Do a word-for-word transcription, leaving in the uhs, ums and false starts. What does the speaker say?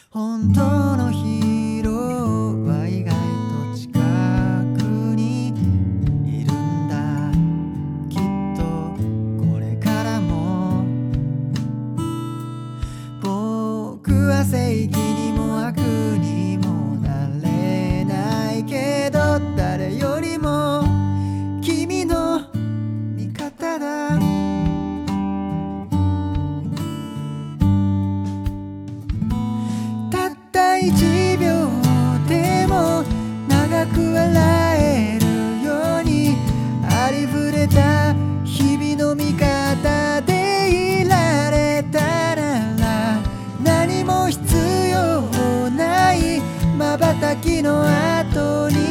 本当のヒーローは意外と近くにいるんだ。きっとこれからも僕は正義にも悪にもなれないけど、誰よりも君の味方だ。たったいちびょうでも長く笑えるように、ありふれた日々の味方でいられたなら、何も必要ない瞬きの後に